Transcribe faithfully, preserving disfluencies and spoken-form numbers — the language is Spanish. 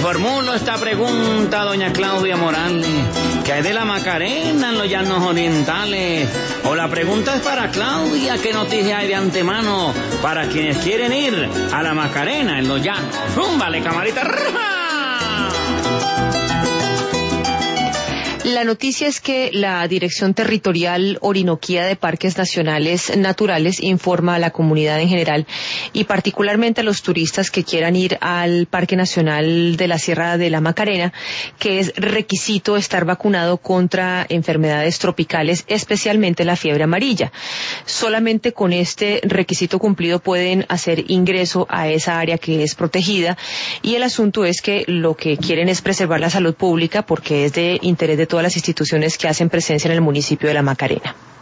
formulo esta pregunta a doña Claudia Morales. ¿Qué hay de la Macarena en los llanos orientales? O la pregunta es para Claudia, ¿qué noticia hay de antemano para quienes quieren ir a la Macarena en los llanos? ¡Rúmbale, camarita! La noticia es que la Dirección Territorial Orinoquía de Parques Nacionales Naturales informa a la comunidad en general y particularmente a los turistas que quieran ir al Parque Nacional de la Sierra de la Macarena que es requisito estar vacunado contra enfermedades tropicales, especialmente la fiebre amarilla. Solamente con este requisito cumplido pueden hacer ingreso a esa área que es protegida y el asunto es que lo que quieren es preservar la salud pública porque es de interés de todas las instituciones que hacen presencia en el municipio de La Macarena.